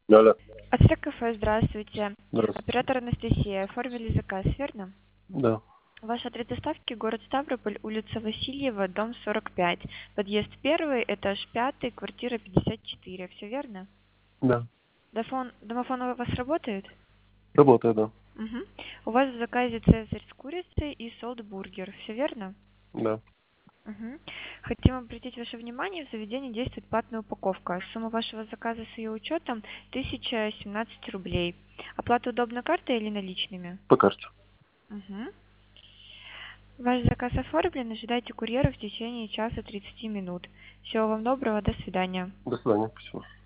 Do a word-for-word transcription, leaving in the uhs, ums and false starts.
Алло. Ацтек кафе, здравствуйте. Здравствуйте. Оператор Анастасия. Оформили заказ, верно? Да. Ваш адрес доставки город Ставрополь, улица Васильева, дом сорок пять. Подъезд первый, этаж пятый, квартира пятьдесят четыре. Все верно? Да. Дофон, домофон у вас работает? Работаю, да. Угу. У вас в заказе цезарь с курицей и солт-бургер. Все верно? Да. Угу. Хотим обратить ваше внимание, в заведении действует платная упаковка. Сумма вашего заказа с ее учетом тысяча семнадцать рублей. Оплата удобна картой или наличными? По карте. Угу. Ваш заказ оформлен, ожидайте курьера в течение часа тридцати минут. Всего вам доброго, до свидания. До свидания. Спасибо.